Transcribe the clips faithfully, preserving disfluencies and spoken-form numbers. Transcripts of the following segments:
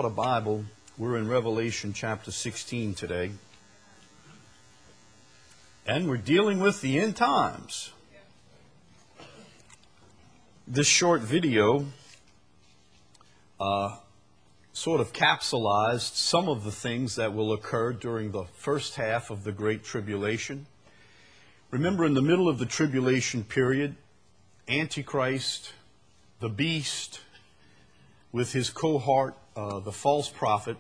A Bible, we're in Revelation chapter sixteen today, and we're dealing with the end times. This short video uh, sort of capsulized some of the things that will occur during the first half of the Great Tribulation. Remember, in the middle of the tribulation period, Antichrist, the beast, with his cohort, uh, the false prophet,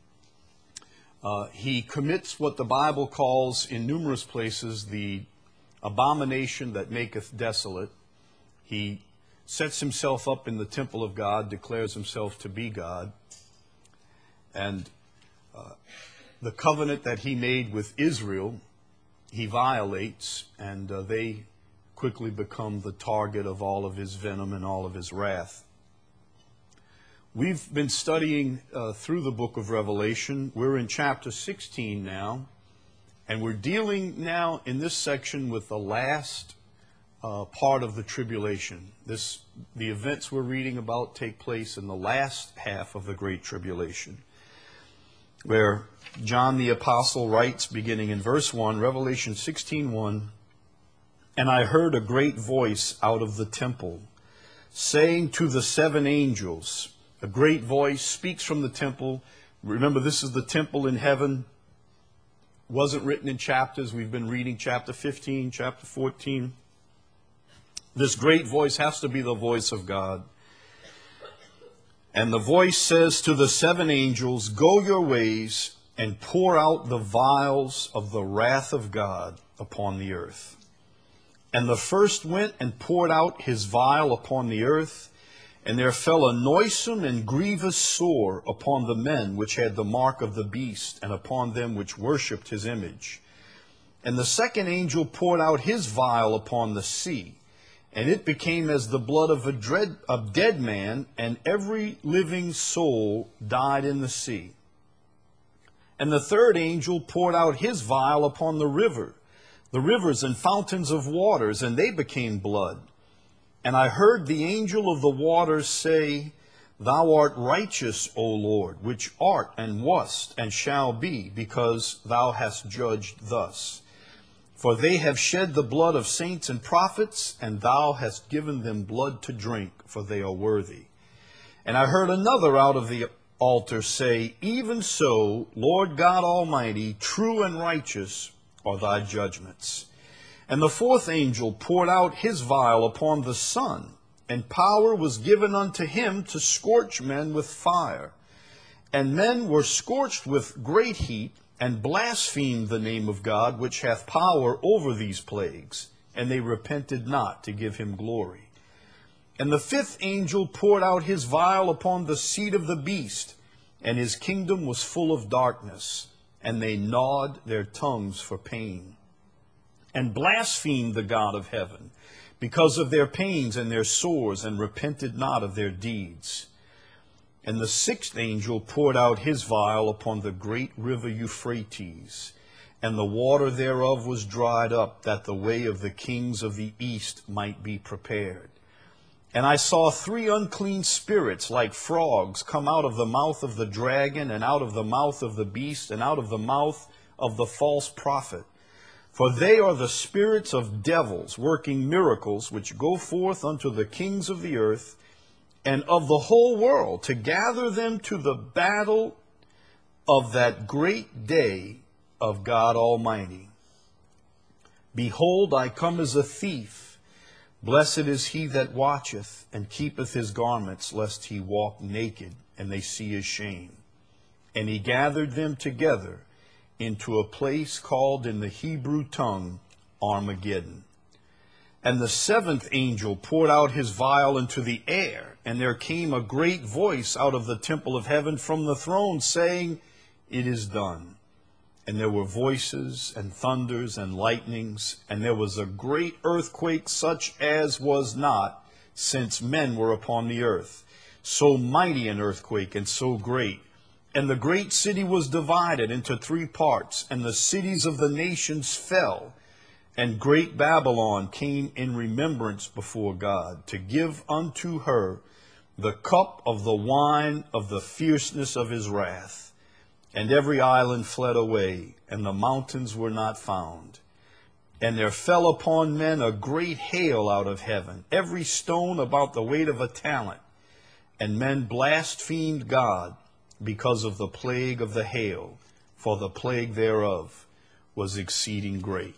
uh, he commits what the Bible calls in numerous places the abomination that maketh desolate. He sets himself up in the temple of God, declares himself to be God, and uh, the covenant that he made with Israel, he violates, and uh, they quickly become the target of all of his venom and all of his wrath. We've been studying uh, through the book of Revelation. We're in chapter sixteen now, and we're dealing now in this section with the last uh, part of the tribulation. This, the events we're reading about take place in the last half of the Great Tribulation, where John the Apostle writes, beginning in verse one, Revelation sixteen one, "And I heard a great voice out of the temple, saying to the seven angels," a great voice speaks from the temple. Remember, this is the temple in heaven. Wasn't written in chapters. We've been reading chapter fifteen, chapter fourteen. This great voice has to be the voice of God. And the voice says to the seven angels, "Go your ways and pour out the vials of the wrath of God upon the earth." And the first went and poured out his vial upon the earth, and there fell a noisome and grievous sore upon the men which had the mark of the beast, and upon them which worshipped his image. And the second angel poured out his vial upon the sea, and it became as the blood of a dread, of dead man, and every living soul died in the sea. And the third angel poured out his vial upon the river, the rivers and fountains of waters, and they became blood. And I heard the angel of the waters say, "Thou art righteous, O Lord, which art and wast and shall be, because thou hast judged thus. For they have shed the blood of saints and prophets, and thou hast given them blood to drink, for they are worthy." And I heard another out of the altar say, "Even so, Lord God Almighty, true and righteous are thy judgments." And the fourth angel poured out his vial upon the sun, and power was given unto him to scorch men with fire. And men were scorched with great heat, and blasphemed the name of God, which hath power over these plagues, and they repented not to give him glory. And the fifth angel poured out his vial upon the seat of the beast, and his kingdom was full of darkness, and they gnawed their tongues for pain, and blasphemed the God of heaven, because of their pains and their sores, and repented not of their deeds. And the sixth angel poured out his vial upon the great river Euphrates, and the water thereof was dried up, that the way of the kings of the east might be prepared. And I saw three unclean spirits like frogs come out of the mouth of the dragon, and out of the mouth of the beast, and out of the mouth of the false prophet. For they are the spirits of devils, working miracles, which go forth unto the kings of the earth and of the whole world, to gather them to the battle of that great day of God Almighty. Behold, I come as a thief. Blessed is he that watcheth, and keepeth his garments, lest he walk naked, and they see his shame. And he gathered them together into a place called in the Hebrew tongue Armageddon. And the seventh angel poured out his vial into the air, and there came a great voice out of the temple of heaven from the throne, saying, "It is done." And there were voices and thunders and lightnings, and there was a great earthquake, such as was not since men were upon the earth. So mighty an earthquake, and so great. And the great city was divided into three parts, and the cities of the nations fell. And great Babylon came in remembrance before God, to give unto her the cup of the wine of the fierceness of his wrath. And every island fled away, and the mountains were not found. And there fell upon men a great hail out of heaven, every stone about the weight of a talent. And men blasphemed God because of the plague of the hail, for the plague thereof was exceeding great.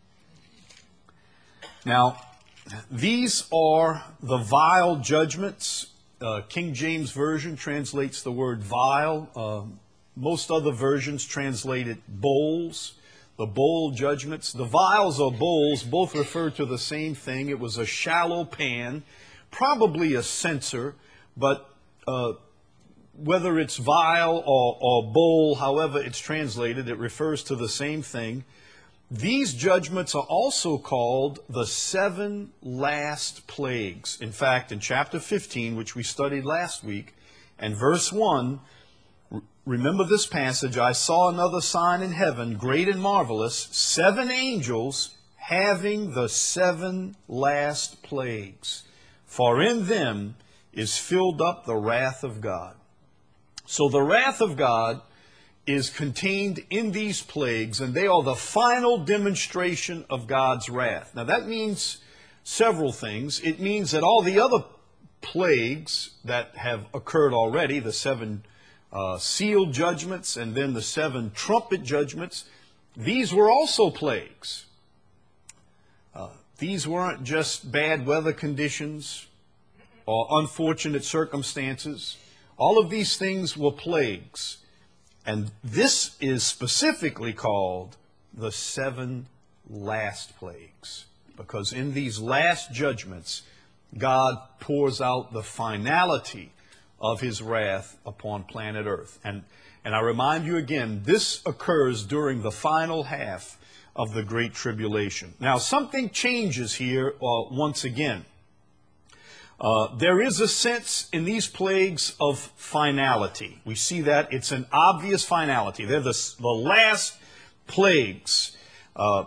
Now, these are the vile judgments. Uh, King James Version translates the word vile. Uh, most other versions translate it bowls. The bowl judgments. The vials or bowls both refer to the same thing. It was a shallow pan, probably a censer, but uh, whether it's vial or, or bowl, however it's translated, it refers to the same thing. These judgments are also called the seven last plagues. In fact, in chapter fifteen, which we studied last week, and verse one, remember this passage, I saw another sign in heaven, great and marvelous, seven angels having the seven last plagues. For in them is filled up the wrath of God. So the wrath of God is contained in these plagues, and they are the final demonstration of God's wrath. Now that means several things. It means that all the other plagues that have occurred already, the seven uh, seal judgments and then the seven trumpet judgments, these were also plagues. Uh, these weren't just bad weather conditions or unfortunate circumstances. All of these things were plagues. And this is specifically called the seven last plagues, because in these last judgments, God pours out the finality of his wrath upon planet Earth. And, and I remind you again, this occurs during the final half of the Great Tribulation. Now, something changes here uh, once again. Uh, there is a sense in these plagues of finality. We see that it's an obvious finality. They're the, the last plagues. Uh,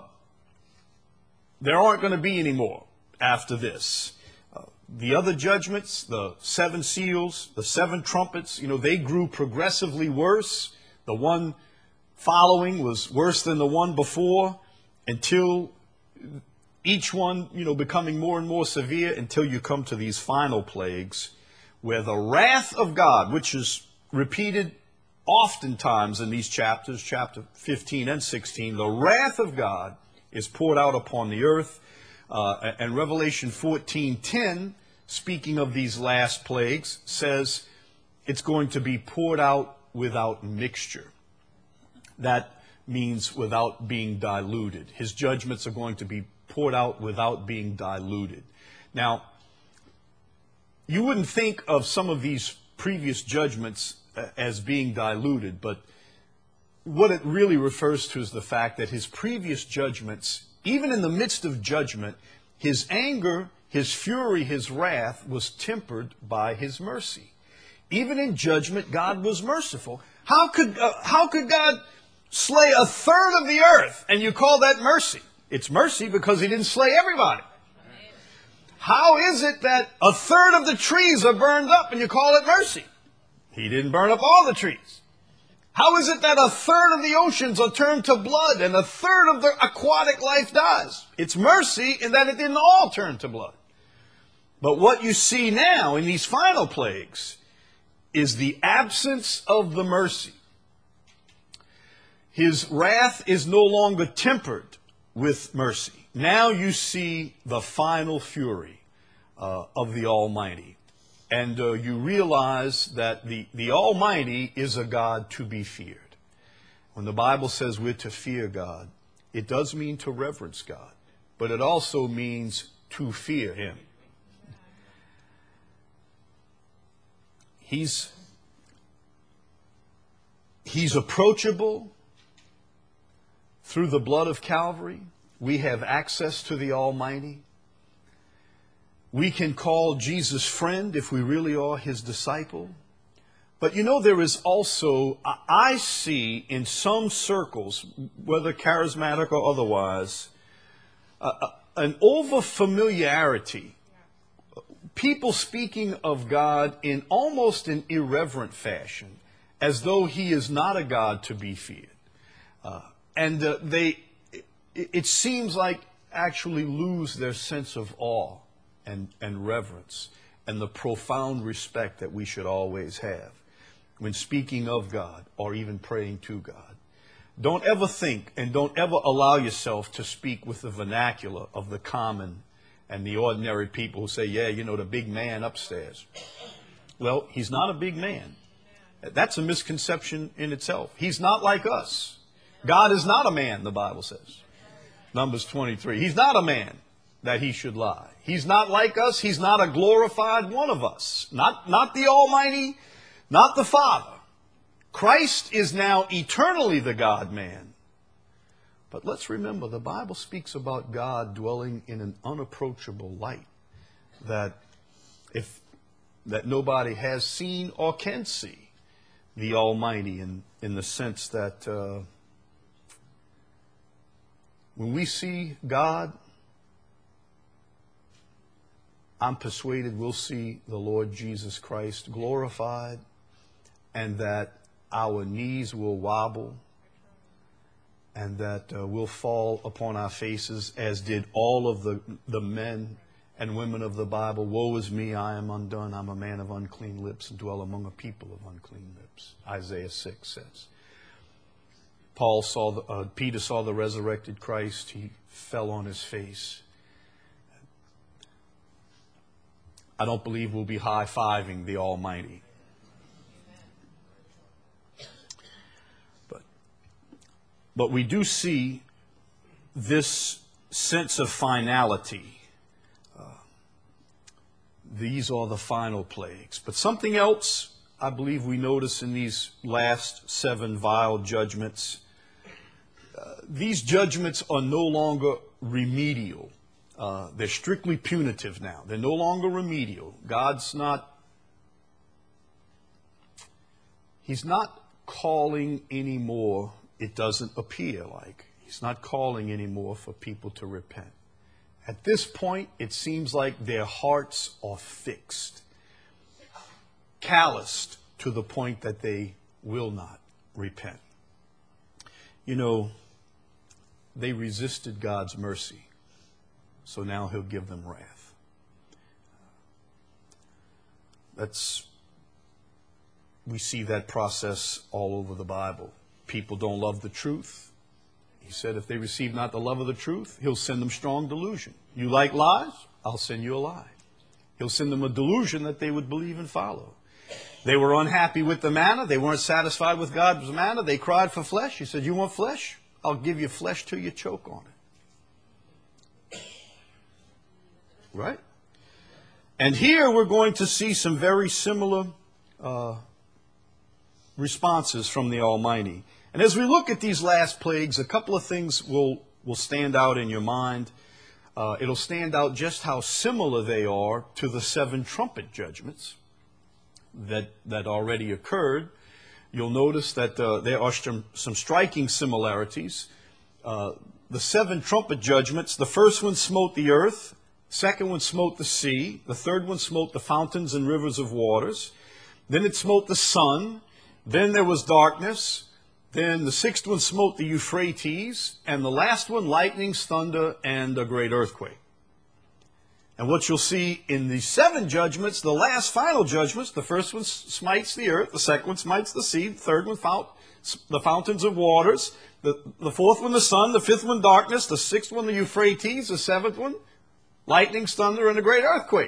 there aren't going to be any more after this. Uh, the other judgments, the seven seals, the seven trumpets, you know, they grew progressively worse. The one following was worse than the one before, until each one, you know, becoming more and more severe, until you come to these final plagues where the wrath of God, which is repeated oftentimes in these chapters, chapter fifteen and sixteen, the wrath of God is poured out upon the earth. Uh, and Revelation fourteen ten, speaking of these last plagues, says it's going to be poured out without mixture. That means without being diluted. His judgments are going to be poured out without being diluted. Now, you wouldn't think of some of these previous judgments as being diluted, but what it really refers to is the fact that his previous judgments, even in the midst of judgment, his anger, his fury, his wrath was tempered by his mercy. Even in judgment, God was merciful. How could, uh, how could God slay a third of the earth and you call that mercy? It's mercy because he didn't slay everybody. How is it that a third of the trees are burned up and you call it mercy? He didn't burn up all the trees. How is it that a third of the oceans are turned to blood and a third of the aquatic life dies? It's mercy in that it didn't all turn to blood. But what you see now in these final plagues is the absence of the mercy. His wrath is no longer tempered with mercy. Now you see the final fury uh, of the Almighty. And uh, you realize that the, the Almighty is a God to be feared. When the Bible says we're to fear God, it does mean to reverence God, but it also means to fear him. He's, he's approachable. Through the blood of Calvary, we have access to the Almighty. We can call Jesus friend if we really are his disciple. But you know, there is also, I see in some circles, whether charismatic or otherwise, uh, an over-familiarity, people speaking of God in almost an irreverent fashion, as though he is not a God to be feared. Uh, and uh, they, it, it seems like, actually lose their sense of awe and, and reverence and the profound respect that we should always have when speaking of God or even praying to God. Don't ever think and don't ever allow yourself to speak with the vernacular of the common and the ordinary people who say, yeah, you know, the big man upstairs. Well, he's not a big man. That's a misconception in itself. He's not like us. God is not a man, the Bible says. Numbers twenty-three. He's not a man that he should lie. He's not like us. He's not a glorified one of us. Not, not the Almighty, not the Father. Christ is now eternally the God-man. But let's remember, the Bible speaks about God dwelling in an unapproachable light that if that nobody has seen or can see the Almighty in, in the sense that uh, when we see God, I'm persuaded we'll see the Lord Jesus Christ glorified, and that our knees will wobble, and that uh, we'll fall upon our faces, as did all of the, the men and women of the Bible. Woe is me, I am undone. I'm a man of unclean lips and dwell among a people of unclean lips. Isaiah six says. Paul saw, the, uh, Peter saw the resurrected Christ. He fell on his face. I don't believe we'll be high-fiving the Almighty. But, but we do see this sense of finality. Uh, these are the final plagues. But something else I believe we notice in these last seven vial judgments. Uh, these judgments are no longer remedial. Uh, they're strictly punitive now. They're no longer remedial. God's not, He's not calling anymore, it doesn't appear like. He's not calling anymore for people to repent. At this point, it seems like their hearts are fixed, calloused to the point that they will not repent. You know, they resisted God's mercy, so now He'll give them wrath. That's, we see that process all over the Bible. People don't love the truth. He said if they receive not the love of the truth, He'll send them strong delusion. You like lies? I'll send you a lie. He'll send them a delusion that they would believe and follow. They were unhappy with the manna. They weren't satisfied with God's manna. They cried for flesh. He said, you want flesh? I'll give you flesh till you choke on it. Right? And here we're going to see some very similar uh, responses from the Almighty. And as we look at these last plagues, a couple of things will, will stand out in your mind. Uh, it'll stand out just how similar they are to the seven trumpet judgments that, that already occurred. You'll notice that uh, there are some, some striking similarities. Uh, the seven trumpet judgments, the first one smote the earth, second one smote the sea, the third one smote the fountains and rivers of waters, then it smote the sun, then there was darkness, then the sixth one smote the Euphrates, and the last one lightnings, thunder, and a great earthquake. And what you'll see in the seven judgments, the last final judgments, the first one smites the earth, the second one smites the sea, the third one fount, the fountains of waters, the, the fourth one the sun, the fifth one darkness, the sixth one the Euphrates, the seventh one lightning, thunder, and a great earthquake.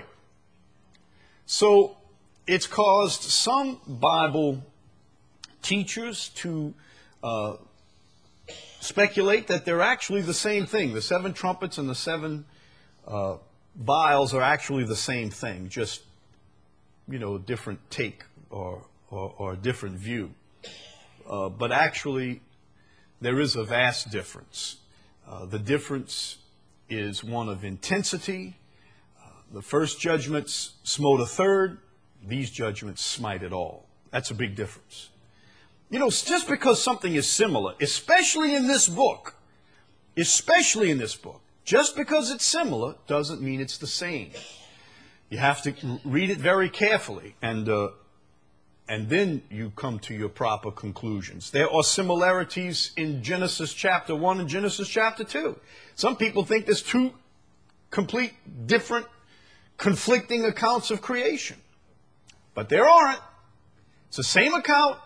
So it's caused some Bible teachers to uh, speculate that they're actually the same thing. The seven trumpets and the seven uh, vials are actually the same thing, just, you know, different take or, or, or a different view. Uh, but actually, there is a vast difference. Uh, the difference is one of intensity. Uh, the first judgments smote a third. These judgments smite it all. That's a big difference. You know, just because something is similar, especially in this book, especially in this book, just because it's similar doesn't mean it's the same. You have to read it very carefully, and uh, and then you come to your proper conclusions. There are similarities in Genesis chapter one and Genesis chapter two. Some people think there's two complete different, conflicting accounts of creation. But there aren't. It's the same account.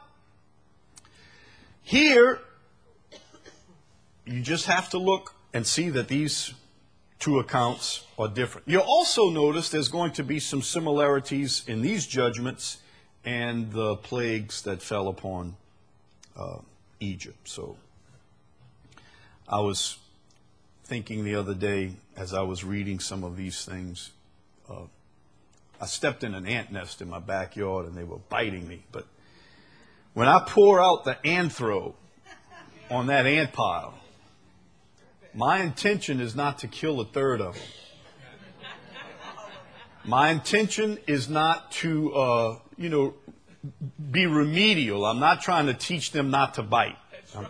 Here, you just have to look and see that these two accounts are different. You'll also notice there's going to be some similarities in these judgments and the plagues that fell upon uh, Egypt. So I was thinking the other day as I was reading some of these things, uh, I stepped in an ant nest in my backyard and they were biting me. But when I pour out the anthro on that ant pile, my intention is not to kill a third of them. My intention is not to, uh, you know, be remedial. I'm not trying to teach them not to bite. I'm,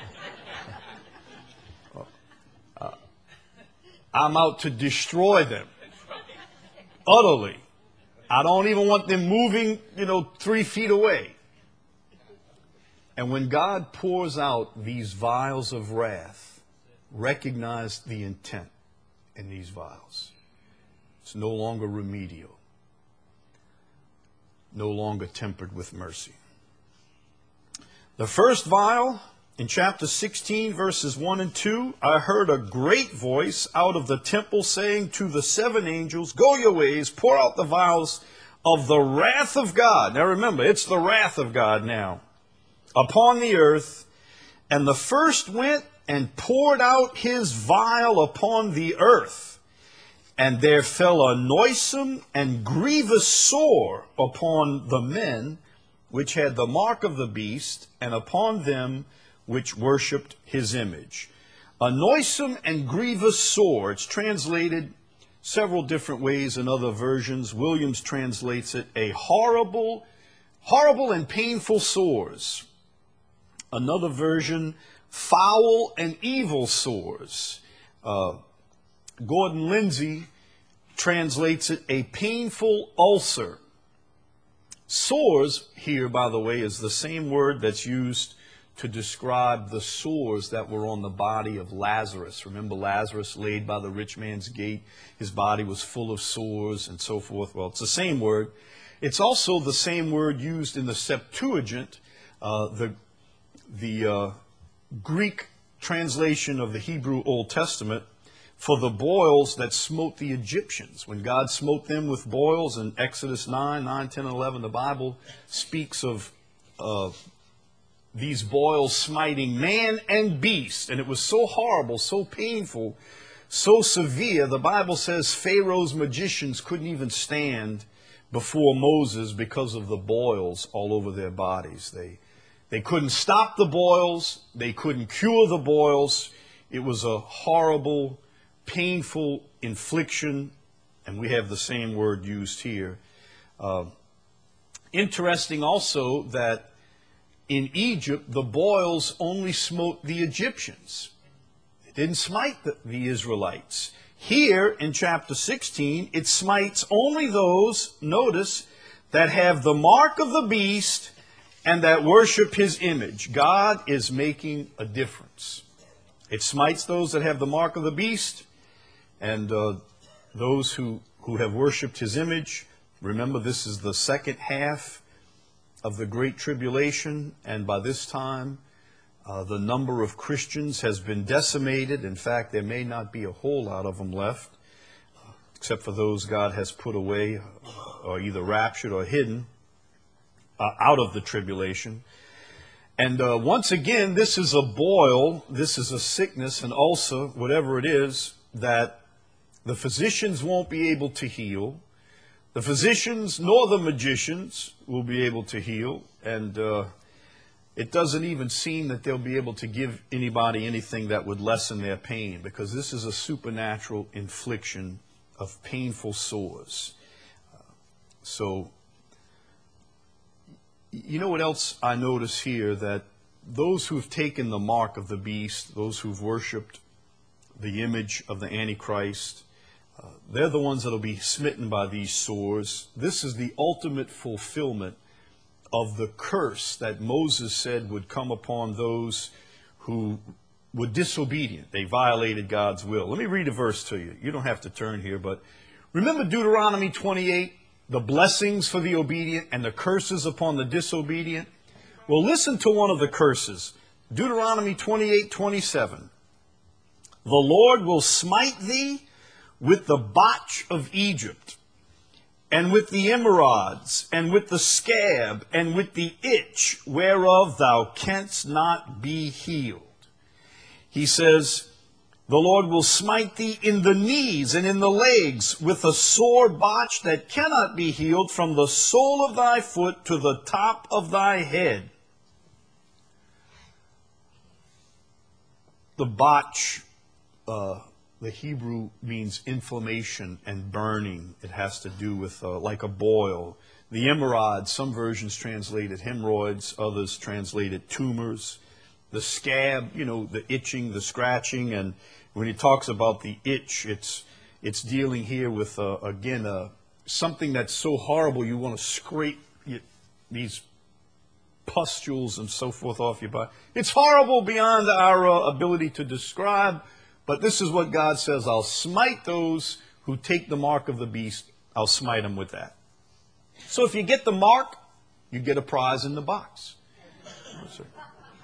uh, I'm out to destroy them utterly. I don't even want them moving, you know, three feet away. And when God pours out these vials of wrath, recognize the intent in these vials. It's no longer remedial, no longer tempered with mercy. The first vial in chapter sixteen, verses one and two, I heard a great voice out of the temple saying to the seven angels, go your ways, pour out the vials of the wrath of God. Now remember, it's the wrath of God now upon the earth. And the first went and poured out his vial upon the earth. And there fell a noisome and grievous sore upon the men which had the mark of the beast, and upon them which worshipped his image. A noisome and grievous sore. It's translated several different ways in other versions. Williams translates it a horrible, horrible and painful sores. Another version, foul and evil sores. Uh, Gordon Lindsay translates it a painful ulcer. Sores here, by the way, is the same word that's used to describe the sores that were on the body of Lazarus. Remember Lazarus laid by the rich man's gate? His body was full of sores and so forth. Well, it's the same word. It's also the same word used in the Septuagint, uh, the, the uh, Greek translation of the Hebrew Old Testament, for the boils that smote the Egyptians. When God smote them with boils in Exodus nine, nine, ten, and eleven, the Bible speaks of uh, these boils smiting man and beast. And it was so horrible, so painful, so severe. The Bible says Pharaoh's magicians couldn't even stand before Moses because of the boils all over their bodies. They, they couldn't stop the boils. They couldn't cure the boils. It was a horrible, painful infliction, and we have the same word used here. Uh, interesting also that in Egypt, the boils only smote the Egyptians. It didn't smite the, the Israelites. Here in chapter sixteen, it smites only those, notice, that have the mark of the beast and that worship his image. God is making a difference. It smites those that have the mark of the beast and uh, those who, who have worshipped his image. Remember, this is the second half of the Great Tribulation, and by this time, uh, the number of Christians has been decimated. In fact, there may not be a whole lot of them left, uh, except for those God has put away, uh, or either raptured or hidden uh, out of the tribulation. And uh, once again, this is a boil, this is a sickness, an ulcer, whatever it is, that the physicians won't be able to heal. The physicians nor the magicians will be able to heal. And uh, it doesn't even seem that they'll be able to give anybody anything that would lessen their pain, because this is a supernatural infliction of painful sores. Uh, so, you know what else I notice here? That those who've taken the mark of the beast, those who've worshipped the image of the Antichrist, Uh, they're the ones that will be smitten by these sores. This is the ultimate fulfillment of the curse that Moses said would come upon those who were disobedient. They violated God's will. Let me read a verse to you. You don't have to turn here, but remember Deuteronomy twenty-eight, the blessings for the obedient and the curses upon the disobedient? Well, listen to one of the curses. Deuteronomy twenty-eight twenty-seven. The Lord will smite thee with the botch of Egypt, and with the emerods, and with the scab, and with the itch, whereof thou canst not be healed. He says, the Lord will smite thee in the knees and in the legs with a sore botch that cannot be healed from the sole of thy foot to the top of thy head. The botch, uh, the Hebrew means inflammation and burning. It has to do with uh, like a boil. The emerald, some versions translate it hemorrhoids, others translate it tumors. The scab, you know, the itching, the scratching, and when he talks about the itch, it's it's dealing here with, uh, again, uh, something that's so horrible you want to scrape you, these pustules and so forth off your body. It's horrible beyond our uh, ability to describe, but this is what God says, I'll smite those who take the mark of the beast. I'll smite them with that. So if you get the mark, you get a prize in the box. Yes, sir.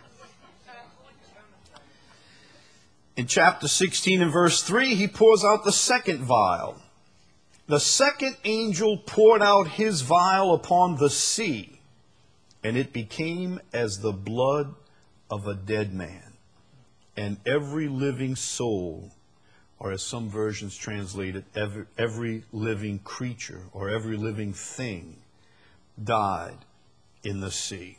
In chapter sixteen and verse three, he pours out the second vial. The second angel poured out his vial upon the sea, and it became as the blood of a dead man. And every living soul, or as some versions translate it, every, every living creature or every living thing died in the sea.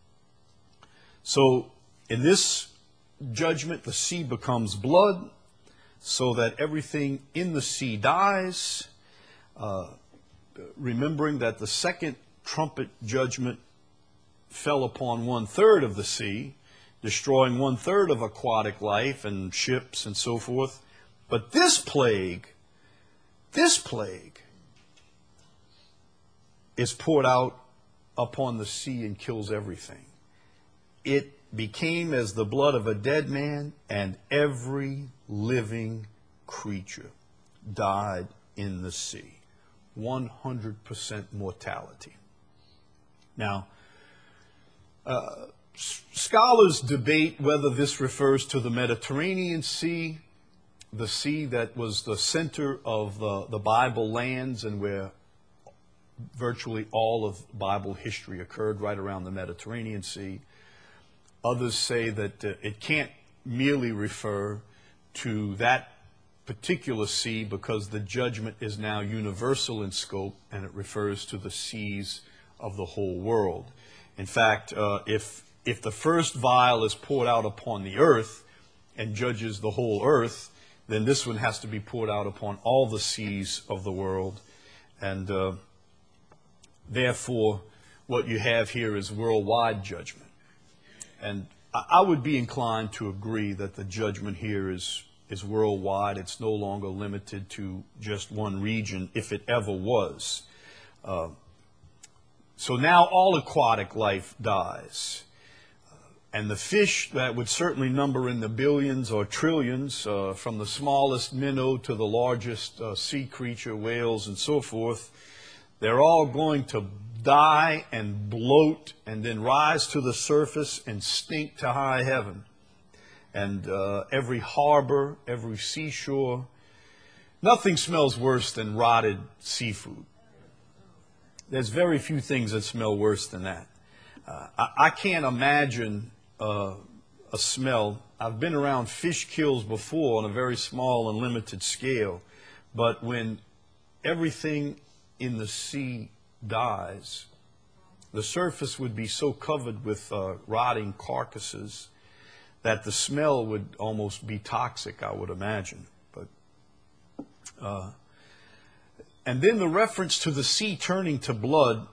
So in this judgment, the sea becomes blood, so that everything in the sea dies. Uh, remembering that the second trumpet judgment fell upon one-third of the sea, destroying one-third of aquatic life and ships and so forth. But this plague, this plague is poured out upon the sea and kills everything. It became as the blood of a dead man, and every living creature died in the sea. one hundred percent mortality. Now, uh, scholars debate whether this refers to the Mediterranean Sea, the sea that was the center of the, the Bible lands and where virtually all of Bible history occurred, right around the Mediterranean Sea. Others say that uh, it can't merely refer to that particular sea because the judgment is now universal in scope and it refers to the seas of the whole world. In fact, uh, if, if the first vial is poured out upon the earth and judges the whole earth, then this one has to be poured out upon all the seas of the world. And uh, therefore, what you have here is worldwide judgment. And I would be inclined to agree that the judgment here is, is worldwide. It's no longer limited to just one region, if it ever was. Uh, so now all aquatic life dies. Uh, and the fish that would certainly number in the billions or trillions, uh, from the smallest minnow to the largest uh, sea creature, whales and so forth, they're all going to die and bloat and then rise to the surface and stink to high heaven. And uh, every harbor, every seashore, nothing smells worse than rotted seafood. There's very few things that smell worse than that. Uh, I, I can't imagine uh, a smell. I've been around fish kills before on a very small and limited scale, but when everything in the sea dies, the surface would be so covered with uh, rotting carcasses that the smell would almost be toxic, I would imagine. But uh, and then the reference to the sea turning to blood,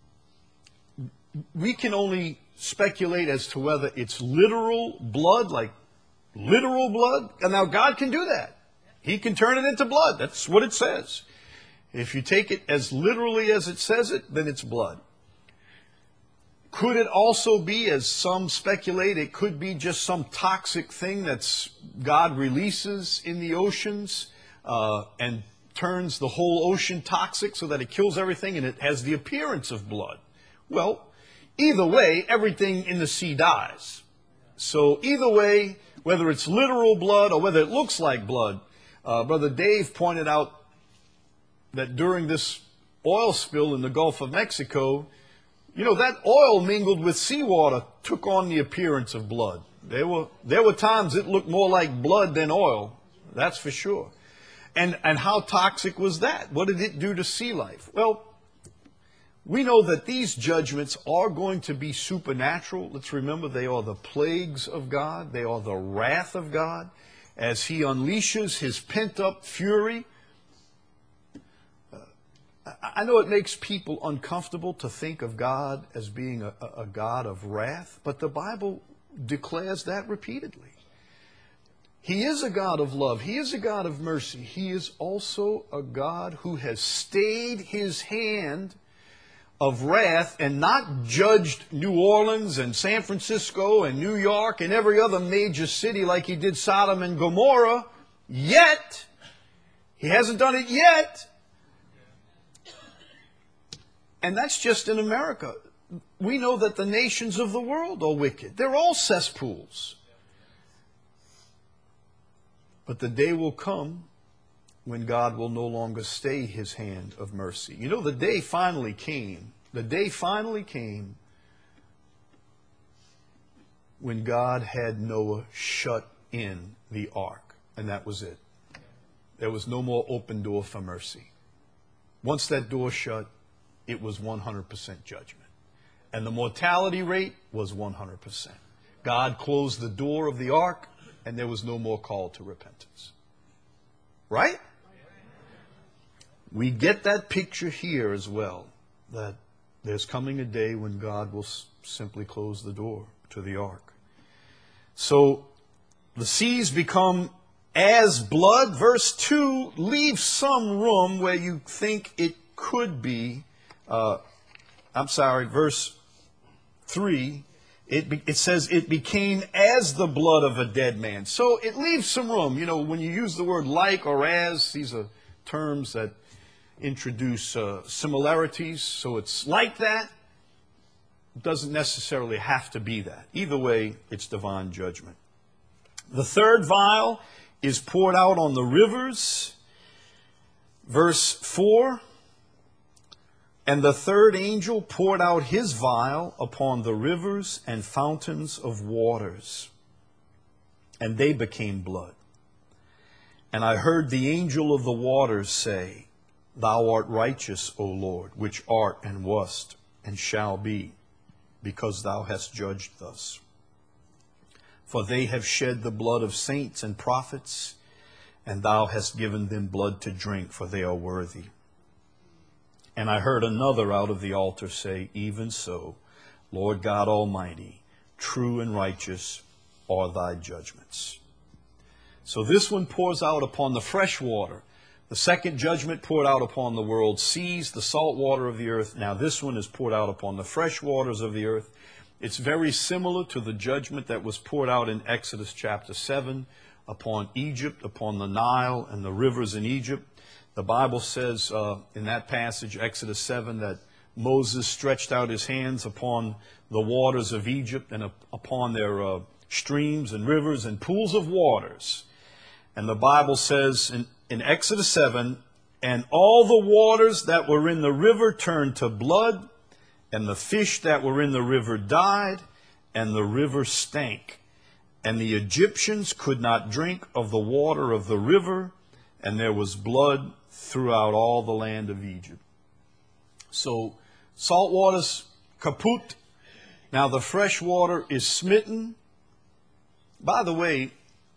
we can only speculate as to whether it's literal blood, like literal blood. And now God can do that. He can turn it into blood. That's what it says. If you take it as literally as it says it, then it's blood. Could it also be, as some speculate, it could be just some toxic thing that's God releases in the oceans uh, and turns the whole ocean toxic so that it kills everything and it has the appearance of blood? Well, either way, everything in the sea dies. So either way, whether it's literal blood or whether it looks like blood, uh, Brother Dave pointed out that during this oil spill in the Gulf of Mexico, you know, that oil mingled with seawater took on the appearance of blood. There were, there were times it looked more like blood than oil, that's for sure. And, and how toxic was that? What did it do to sea life? Well, we know that these judgments are going to be supernatural. Let's remember they are the plagues of God. They are the wrath of God as He unleashes His pent-up fury. I know it makes people uncomfortable to think of God as being a, a God of wrath, but the Bible declares that repeatedly. He is a God of love. He is a God of mercy. He is also a God who has stayed His hand of wrath and not judged New Orleans and San Francisco and New York and every other major city like He did Sodom and Gomorrah yet. He hasn't done it yet. And that's just in America. We know that the nations of the world are wicked. They're all cesspools. But the day will come when God will no longer stay His hand of mercy. You know, the day finally came. The day finally came when God had Noah shut in the ark. And that was it. There was no more open door for mercy. Once that door shut, it was one hundred percent judgment. And the mortality rate was one hundred percent. God closed the door of the ark, and there was no more call to repentance. Right? We get that picture here as well, that there's coming a day when God will s- simply close the door to the ark. So the seas become as blood. Verse two leaves some room where you think it could be. Uh, I'm sorry, verse three, it, be, it says it became as the blood of a dead man. So it leaves some room. You know, when you use the word like or as, these are terms that introduce uh, similarities. So it's like that. It doesn't necessarily have to be that. Either way, it's divine judgment. The third vial is poured out on the rivers. Verse four. And the third angel poured out his vial upon the rivers and fountains of waters, and they became blood. And I heard the angel of the waters say, Thou art righteous, O Lord, which art and wast and shall be, because thou hast judged thus. For they have shed the blood of saints and prophets, and thou hast given them blood to drink, for they are worthy. And I heard another out of the altar say, Even so, Lord God Almighty, true and righteous are thy judgments. So this one pours out upon the fresh water. The second judgment poured out upon the world seas, the salt water of the earth. Now this one is poured out upon the fresh waters of the earth. It's very similar to the judgment that was poured out in Exodus chapter seven upon Egypt, upon the Nile and the rivers in Egypt. The Bible says uh, in that passage, Exodus seven, that Moses stretched out his hands upon the waters of Egypt and up, upon their uh, streams and rivers and pools of waters. And the Bible says in, in Exodus seven, and all the waters that were in the river turned to blood, and the fish that were in the river died, and the river stank. And the Egyptians could not drink of the water of the river, and there was blood throughout all the land of Egypt. So salt water's kaput. Now the fresh water is smitten. By the way,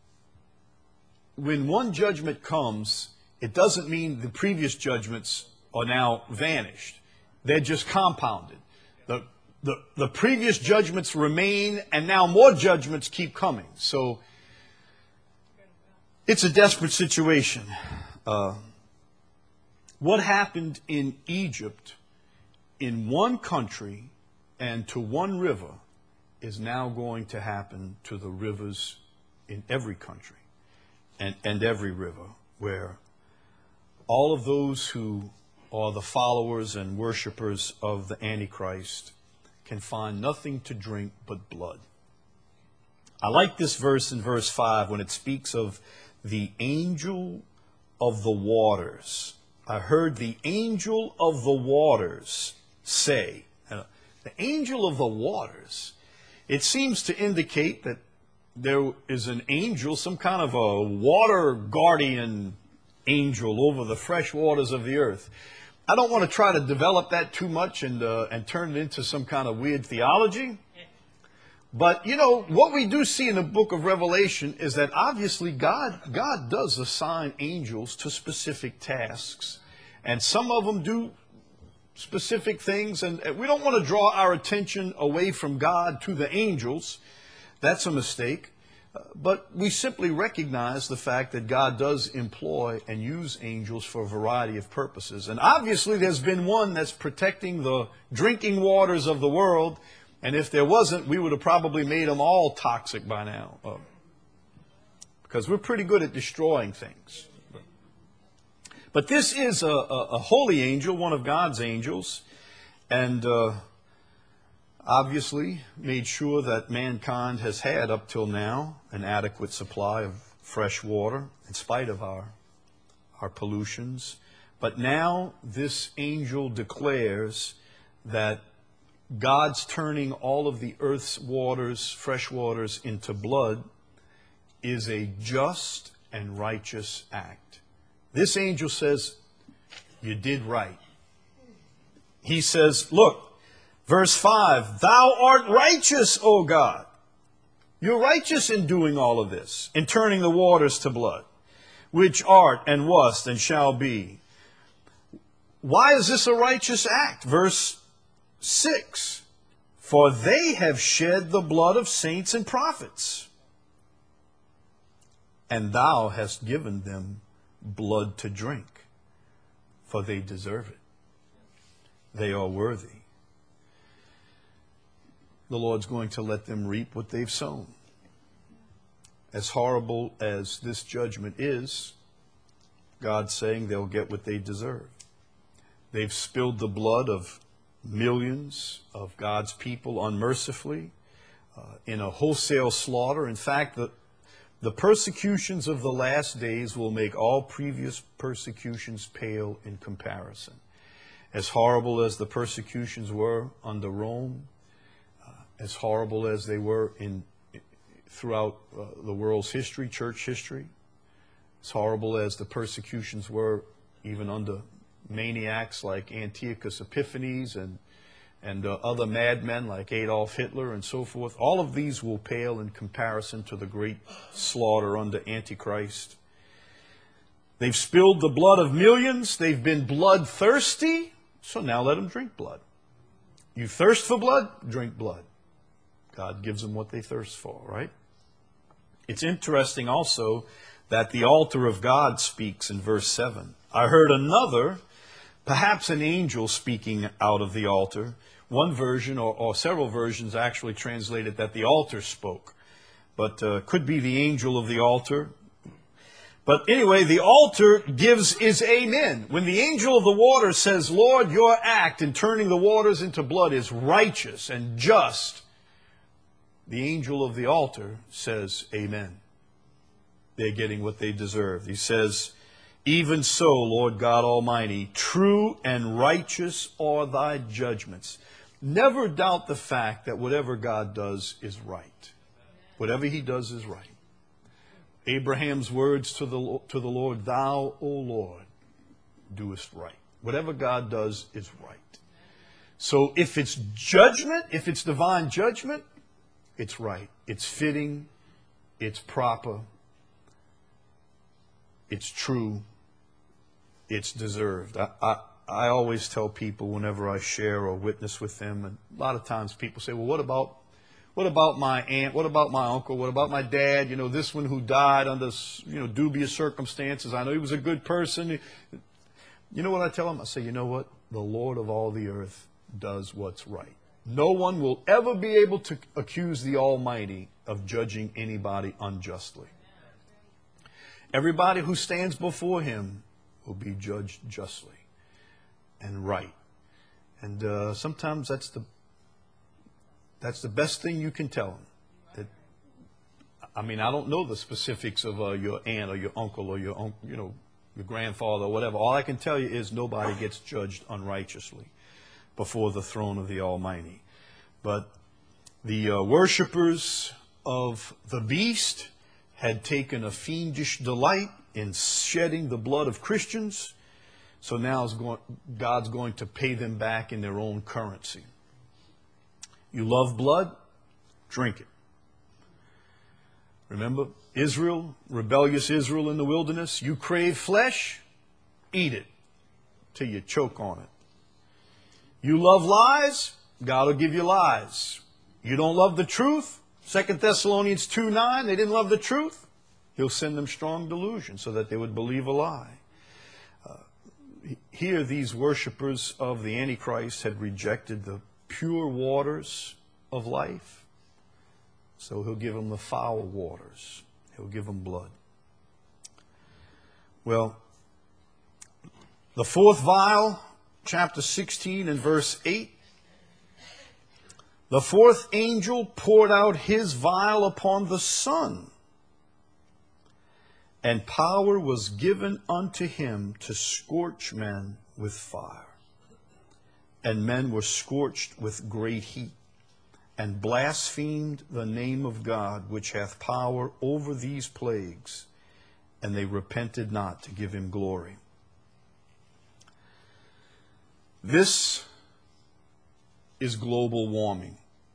when one judgment comes, it doesn't mean the previous judgments are now vanished. They're just compounded. The, the, the previous judgments remain, and now more judgments keep coming. So It's a desperate situation. Uh, what happened in Egypt, in one country and to one river, is now going to happen to the rivers in every country and, and every river, where all of those who are the followers and worshipers of the Antichrist can find nothing to drink but blood. I like this verse in verse five when it speaks of the angel of the waters. I heard the angel of the waters say. Uh, the angel of the waters. It seems to indicate that there is an angel, some kind of a water guardian angel over the fresh waters of the earth. I don't want to try to develop that too much and uh, and turn it into some kind of weird theology. But, you know, what we do see in the book of Revelation is that obviously God, God does assign angels to specific tasks. And some of them do specific things. And we don't want to draw our attention away from God to the angels. That's a mistake. But we simply recognize the fact that God does employ and use angels for a variety of purposes. And obviously there's been one that's protecting the drinking waters of the world. And if there wasn't, we would have probably made them all toxic by now. Uh, because we're pretty good at destroying things. But this is a, a, a holy angel, one of God's angels. And uh, obviously made sure that mankind has had up till now an adequate supply of fresh water in spite of our, our pollutions. But now this angel declares that God's turning all of the earth's waters, fresh waters, into blood is a just and righteous act. This angel says, you did right. He says, look, verse five, thou art righteous, O God. You're righteous in doing all of this, in turning the waters to blood, which art and wast and shall be. Why is this a righteous act? Verse six, for they have shed the blood of saints and prophets, and thou hast given them blood to drink, for they deserve it. They are worthy. The Lord's going to let them reap what they've sown. As horrible as this judgment is, God's saying they'll get what they deserve. They've spilled the blood of millions of God's people unmercifully uh, in a wholesale slaughter. In fact, the, the persecutions of the last days will make all previous persecutions pale in comparison. As horrible as the persecutions were under Rome, uh, as horrible as they were in throughout uh, the world's history, church history, as horrible as the persecutions were even under maniacs like Antiochus Epiphanes and, and uh, other madmen like Adolf Hitler and so forth. All of these will pale in comparison to the great slaughter under Antichrist. They've spilled the blood of millions. They've been bloodthirsty. So now let them drink blood. You thirst for blood? Drink blood. God gives them what they thirst for, right? It's interesting also that the altar of God speaks in verse seven. I heard another, perhaps an angel speaking out of the altar. One version, or, or several versions, actually translated that the altar spoke. But uh, could be the angel of the altar. But anyway, the altar gives his amen. When the angel of the water says, Lord, your act in turning the waters into blood is righteous and just, the angel of the altar says, amen. They're getting what they deserve. He says, even so, Lord God Almighty, true and righteous are thy judgments. Never doubt the fact that whatever God does is right. Whatever he does is right. Abraham's words to the, to the Lord, thou, O Lord, doest right. Whatever God does is right. So if it's judgment, if it's divine judgment, it's right. It's fitting. It's proper. It's true. It's deserved. I, I, I always tell people whenever I share or witness with them, and a lot of times people say, well, what about, What about my aunt? What about my uncle? What about my dad? You know, this one who died under, you know, dubious circumstances. I know he was a good person. You know what I tell him? I say, you know what? The Lord of all the earth does what's right. No one will ever be able to accuse the Almighty of judging anybody unjustly. Everybody who stands before Him will be judged justly and right. And uh, sometimes that's the that's the best thing you can tell them. That, I mean, I don't know the specifics of uh, your aunt or your uncle or your un- you know your grandfather or whatever. All I can tell you is nobody gets judged unrighteously before the throne of the Almighty. But the uh, worshipers of the beast had taken a fiendish delight in shedding the blood of Christians. So now is going, God's going to pay them back in their own currency. You love blood? Drink it. Remember Israel, rebellious Israel in the wilderness? You crave flesh? Eat it till you choke on it. You love lies? God will give you lies. You don't love the truth? Second Thessalonians two nine, they didn't love the truth. He'll send them strong delusion so that they would believe a lie. Uh, here, these worshipers of the Antichrist had rejected the pure waters of life. So He'll give them the foul waters. He'll give them blood. Well, the fourth vial, chapter sixteen and verse eight. The fourth angel poured out his vial upon the sun, and power was given unto him to scorch men with fire. And men were scorched with great heat, and blasphemed the name of God, which hath power over these plagues, and they repented not to give Him glory. This is global warming.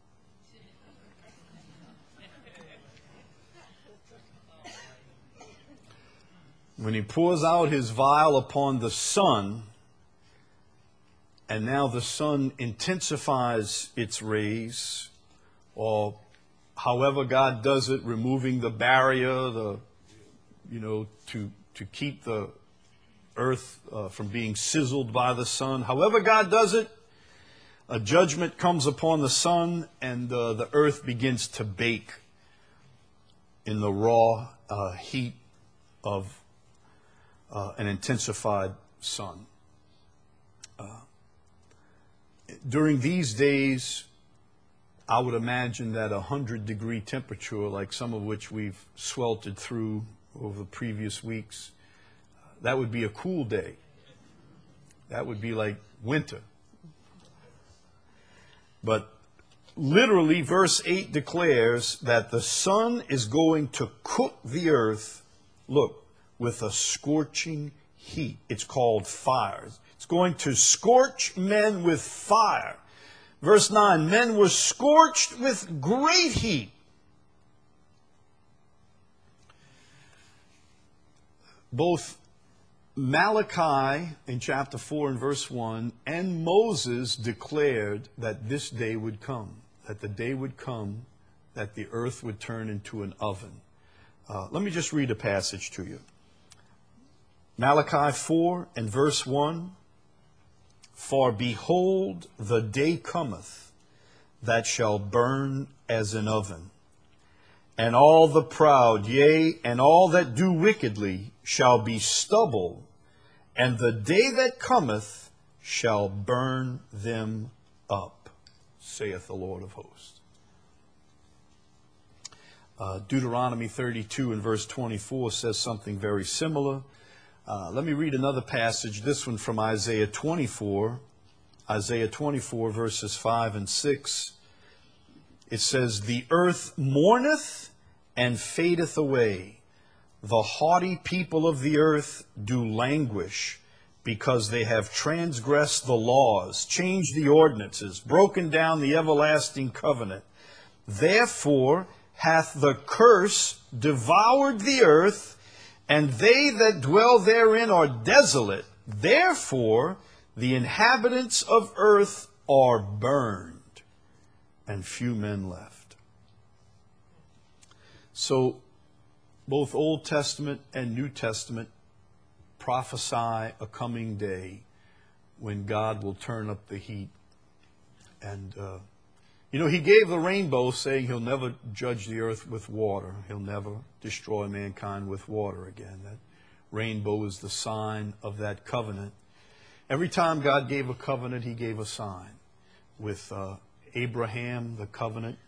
When He pours out His vial upon the sun, and now the sun intensifies its rays, or however God does it, removing the barrier, the you know, to to keep the earth uh, from being sizzled by the sun. However God does it, a judgment comes upon the sun, and uh, the earth begins to bake in the raw uh, heat of uh, an intensified sun. Uh, during these days, I would imagine that a hundred degree temperature, like some of which we've sweltered through over the previous weeks, that would be a cool day. That would be like winter. But literally, verse eight declares that the sun is going to cook the earth, look, with a scorching heat. It's called fire. It's going to scorch men with fire. Verse nine, men were scorched with great heat. Both Malachi in chapter four and verse one and Moses declared that this day would come, that the day would come that the earth would turn into an oven. Uh, let me just read a passage to you. Malachi four and verse one, for behold, the day cometh that shall burn as an oven, and all the proud, yea, and all that do wickedly shall be stubble, and the day that cometh shall burn them up, saith the Lord of hosts. Uh, Deuteronomy thirty-two and verse twenty-four says something very similar. Uh, let me read another passage, this one from Isaiah twenty-four. Isaiah twenty-four, verses five and six. It says, the earth mourneth and fadeth away. The haughty people of the earth do languish, because they have transgressed the laws, changed the ordinances, broken down the everlasting covenant. Therefore hath the curse devoured the earth, and they that dwell therein are desolate. Therefore the inhabitants of earth are burned, and few men left. So both Old Testament and New Testament prophesy a coming day when God will turn up the heat. And, uh, you know, he gave the rainbow, saying he'll never judge the earth with water. He'll never destroy mankind with water again. That rainbow is the sign of that covenant. Every time God gave a covenant, he gave a sign. With uh, Abraham, the covenant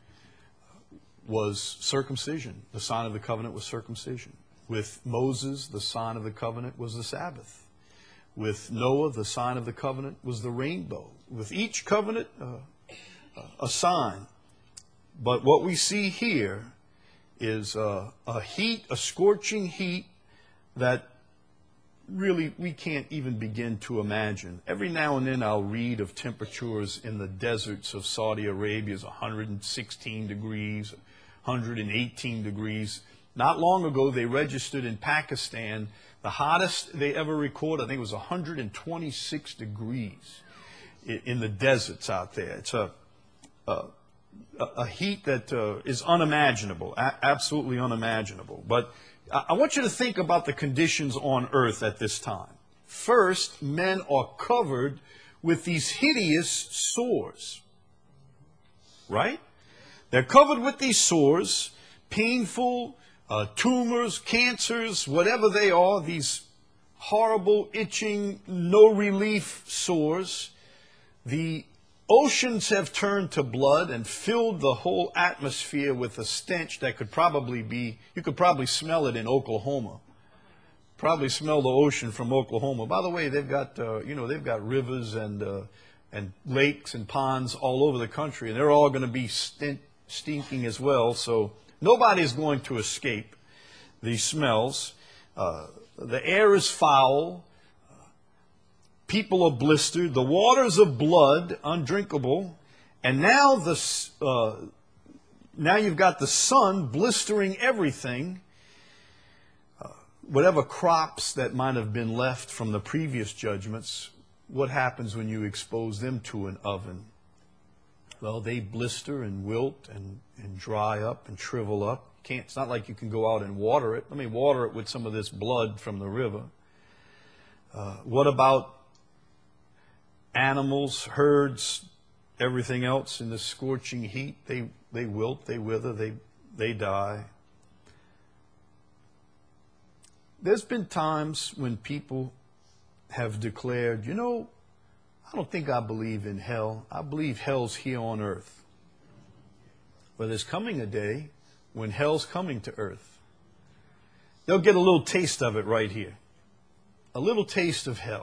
was circumcision. The sign of the covenant was circumcision. With Moses, the sign of the covenant was the Sabbath. With Noah, the sign of the covenant was the rainbow. With each covenant, uh, a sign. But what we see here is uh, a heat, a scorching heat that really we can't even begin to imagine. Every now and then I'll read of temperatures in the deserts of Saudi Arabia is one hundred sixteen degrees, one hundred eighteen degrees. Not long ago they registered in Pakistan the hottest they ever recorded. I think it was one hundred twenty-six degrees in the deserts out there. It's a a, a heat that uh, is unimaginable, a- absolutely unimaginable. But I want you to think about the conditions on earth at this time. First, men are covered with these hideous sores. Right? They're covered with these sores, painful uh, tumors, cancers, whatever they are, these horrible, itching, no relief sores. The oceans have turned to blood and filled the whole atmosphere with a stench that could probably be, you could probably smell it in Oklahoma. Probably smell the ocean from Oklahoma. By the way, they've got, uh, you know, they've got rivers and uh, and lakes and ponds all over the country, and they're all going to be stink, stinking as well. So nobody's going to escape these smells. Uh, the air is foul. People are blistered. The waters of blood, undrinkable. And now the uh, now you've got the sun blistering everything. Uh, whatever crops that might have been left from the previous judgments, what happens when you expose them to an oven? Well, they blister and wilt and, and dry up and shrivel up. Can't, it's not like you can go out and water it. Let me water it with some of this blood from the river. Uh, what about animals, herds, everything else in the scorching heat? They they wilt, they wither, they they die. There's been times when people have declared, you know, I don't think I believe in hell. I believe hell's here on earth. But there's coming a day when hell's coming to earth. They'll get a little taste of it right here. A little taste of hell.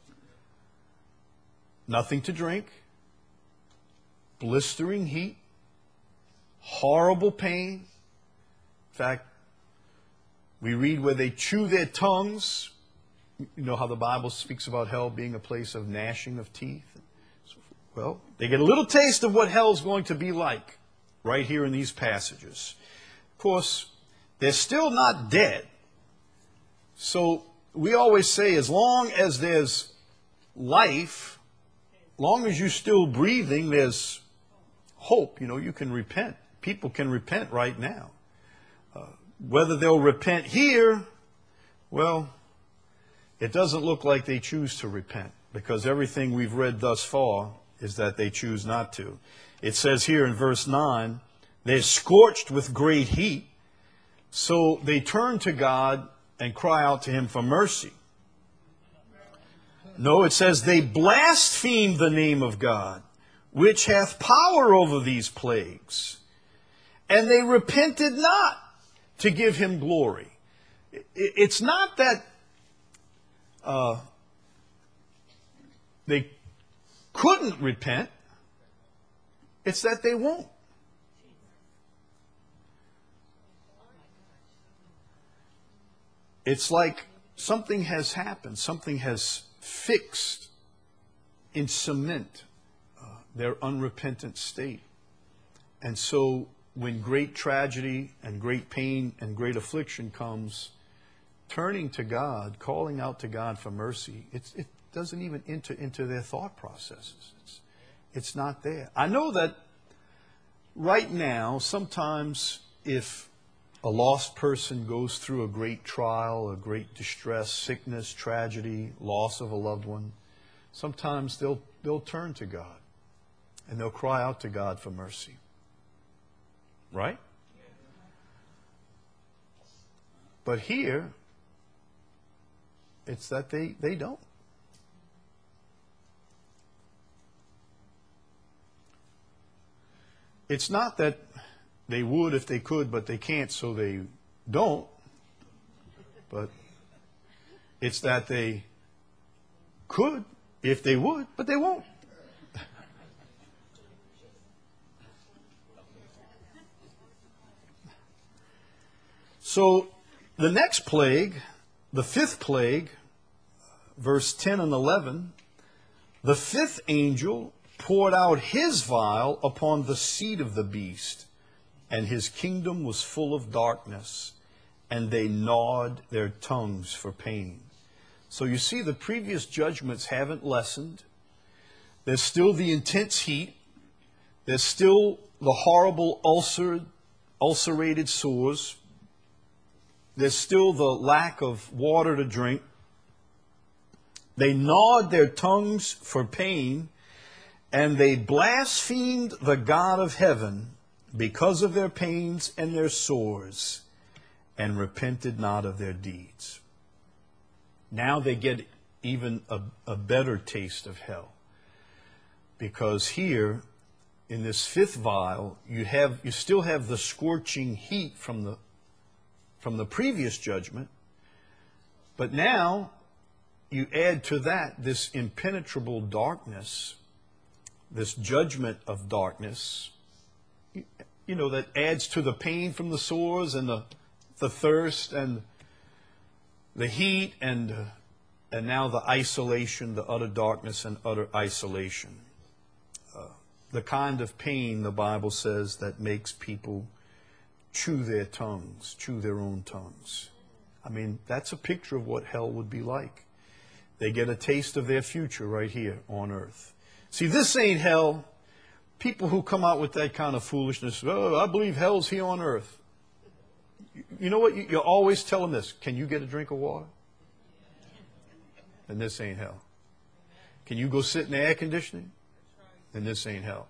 Nothing to drink, blistering heat, horrible pain. In fact, we read where they chew their tongues. You know how the Bible speaks about hell being a place of gnashing of teeth? Well, they get a little taste of what hell's going to be like right here in these passages. Of course, they're still not dead. So we always say as long as there's life, long as you're still breathing, there's hope. You know, you can repent. People can repent right now. Uh, whether they'll repent here, well, it doesn't look like they choose to repent, because everything we've read thus far is that they choose not to. It says here in verse nine, they're scorched with great heat, so they turn to God and cry out to him for mercy. No, it says they blasphemed the name of God, which hath power over these plagues, and they repented not to give him glory. It's not that uh, they couldn't repent, it's that they won't. It's like something has happened, something has fixed in cement uh, their unrepentant state. And so when great tragedy and great pain and great affliction comes, turning to God, calling out to God for mercy, it's, it doesn't even enter into their thought processes. It's, it's not there. I know that right now, sometimes if a lost person goes through a great trial, a great distress, sickness, tragedy, loss of a loved one, sometimes they'll, they'll turn to God and they'll cry out to God for mercy. Right? But here, it's that they, they don't. It's not that they would if they could, but they can't, so they don't. But it's that they could if they would, but they won't. So the next plague, the fifth plague, verse ten and eleven, the fifth angel poured out his vial upon the seat of the beast, and his kingdom was full of darkness, and they gnawed their tongues for pain. So you see, the previous judgments haven't lessened. There's still the intense heat. There's still the horrible ulcer, ulcerated sores. There's still the lack of water to drink. They gnawed their tongues for pain, and they blasphemed the God of heaven because of their pains and their sores, and repented not of their deeds. Now they get even a, a better taste of hell. Because here, in this fifth vial, you have you still have the scorching heat from the from the previous judgment, but now you add to that this impenetrable darkness, this judgment of darkness, you, you know, that adds to the pain from the sores and the, the thirst and the heat and, uh, and now the isolation, the utter darkness and utter isolation. Uh, the kind of pain, the Bible says, that makes people chew their tongues, chew their own tongues. I mean, that's a picture of what hell would be like. They get a taste of their future right here on earth. See, this ain't hell. People who come out with that kind of foolishness, oh, I believe hell's here on earth. You know what? You always tell them this. Can you get a drink of water? And this ain't hell. Can you go sit in the air conditioning? And this ain't hell.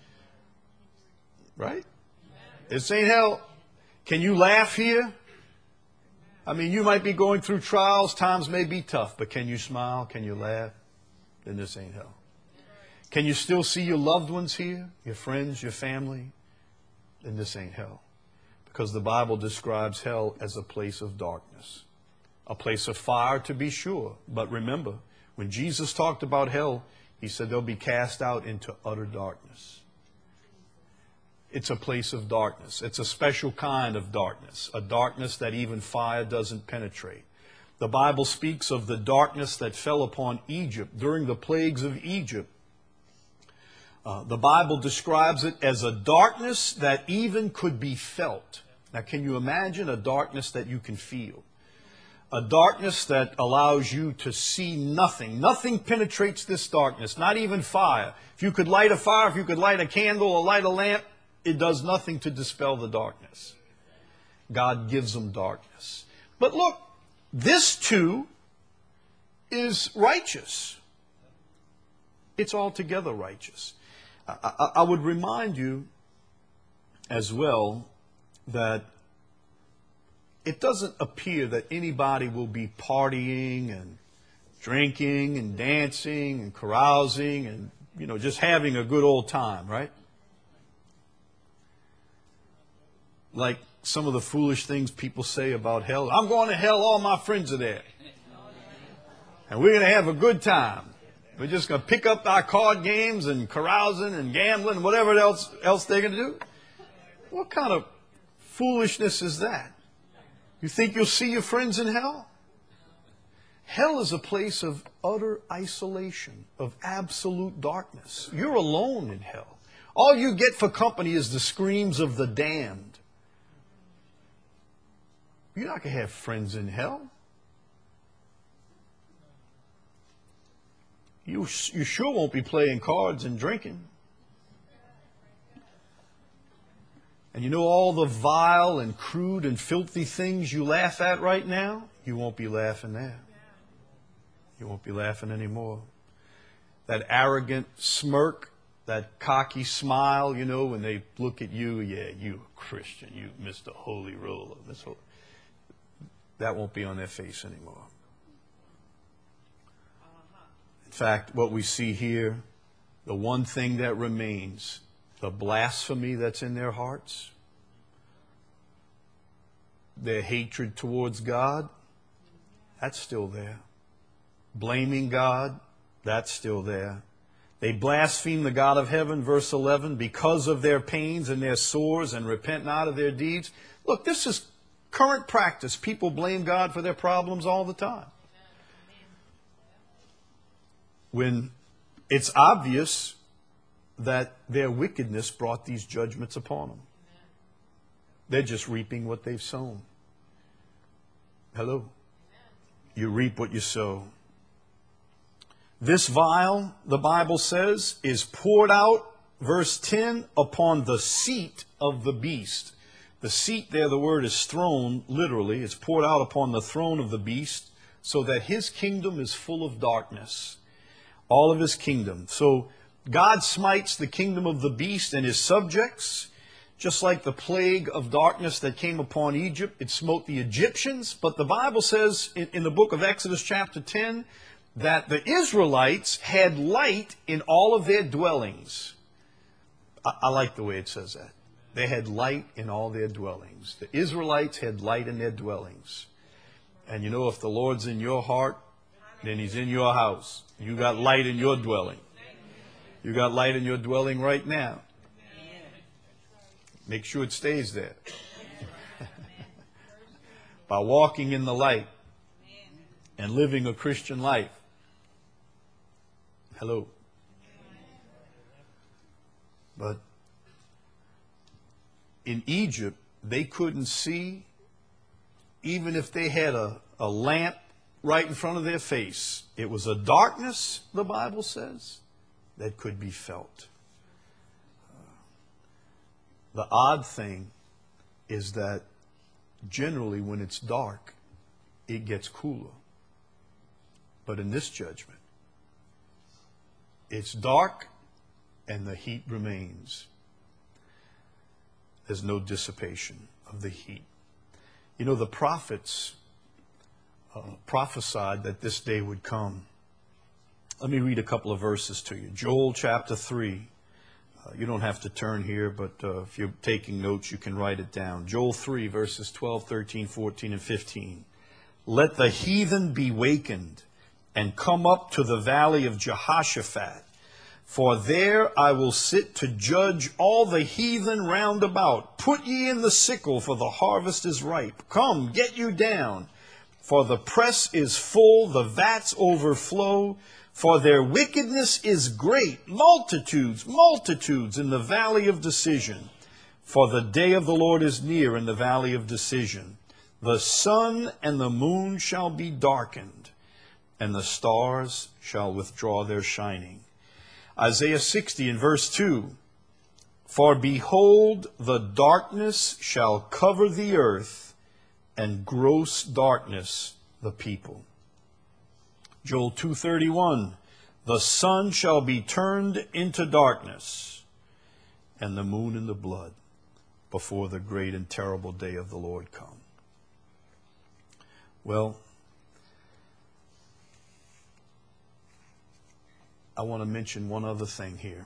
Right? This ain't hell. Can you laugh here? I mean, you might be going through trials. Times may be tough. But can you smile? Can you laugh? Then this ain't hell. Can you still see your loved ones here? Your friends, your family? Then this ain't hell. Because the Bible describes hell as a place of darkness. A place of fire, to be sure. But remember, when Jesus talked about hell, he said they'll be cast out into utter darkness. It's a place of darkness. It's a special kind of darkness. A darkness that even fire doesn't penetrate. The Bible speaks of the darkness that fell upon Egypt during the plagues of Egypt. Uh, the Bible describes it as a darkness that even could be felt. Now, can you imagine a darkness that you can feel? A darkness that allows you to see nothing. Nothing penetrates this darkness, not even fire. If you could light a fire, if you could light a candle or light a lamp, it does nothing to dispel the darkness. God gives them darkness. But look, this too is righteous. It's altogether righteous. I, I, I would remind you as well that it doesn't appear that anybody will be partying and drinking and dancing and carousing and, you know, just having a good old time, right? Like some of the foolish things people say about hell. I'm going to hell, all my friends are there. And we're going to have a good time. We're just going to pick up our card games and carousing and gambling and whatever else, else they're going to do. What kind of foolishness is that? You think you'll see your friends in hell? Hell is a place of utter isolation, of absolute darkness. You're alone in hell. All you get for company is the screams of the damned. You're not going to have friends in hell. You, you sure won't be playing cards and drinking. And you know all the vile and crude and filthy things you laugh at right now? You won't be laughing there. You won't be laughing anymore. That arrogant smirk, that cocky smile, you know, when they look at you, yeah, you Christian, you Mister Holy Roller. This whole, that won't be on their face anymore. In fact, what we see here, the one thing that remains, the blasphemy that's in their hearts, their hatred towards God, that's still there. Blaming God, that's still there. They blaspheme the God of heaven, verse eleven, because of their pains and their sores, and repent not of their deeds. Look, this is current practice. People blame God for their problems all the time. When it's obvious that their wickedness brought these judgments upon them. They're just reaping what they've sown. Hello? You reap what you sow. This vial, the Bible says, is poured out, verse ten, upon the seat of the beast. The seat there, the word is throne, literally. It's poured out upon the throne of the beast, so that his kingdom is full of darkness. All of his kingdom. So God smites the kingdom of the beast and his subjects, just like the plague of darkness that came upon Egypt. It smote the Egyptians. But the Bible says in, in the book of Exodus chapter ten, that the Israelites had light in all of their dwellings. I, I like the way it says that. They had light in all their dwellings. The Israelites had light in their dwellings. And you know, if the Lord's in your heart, then he's in your house. You got light in your dwelling. You got light in your dwelling right now. Make sure it stays there. By walking in the light and living a Christian life. Hello. But in Egypt, they couldn't see, even if they had a, a lamp right in front of their face. It was a darkness, the Bible says, that could be felt. The odd thing is that generally when it's dark, it gets cooler. But in this judgment, it's dark and the heat remains. There's no dissipation of the heat. You know, the prophets uh, prophesied that this day would come. Let me read a couple of verses to you. Joel chapter three. Uh, you don't have to turn here, but uh, if you're taking notes, you can write it down. Joel three, verses twelve, thirteen, fourteen, and fifteen. Let the heathen be wakened, and come up to the valley of Jehoshaphat. For there I will sit to judge all the heathen round about. Put ye in the sickle, for the harvest is ripe. Come, get you down, for the press is full, the vats overflow. For their wickedness is great, multitudes, multitudes in the valley of decision. For the day of the Lord is near in the valley of decision. The sun and the moon shall be darkened, and the stars shall withdraw their shining. Isaiah sixty in verse two. For behold, the darkness shall cover the earth, and gross darkness the people. Joel two thirty-one, the sun shall be turned into darkness, and the moon into blood, before the great and terrible day of the Lord come. Well, I want to mention one other thing here.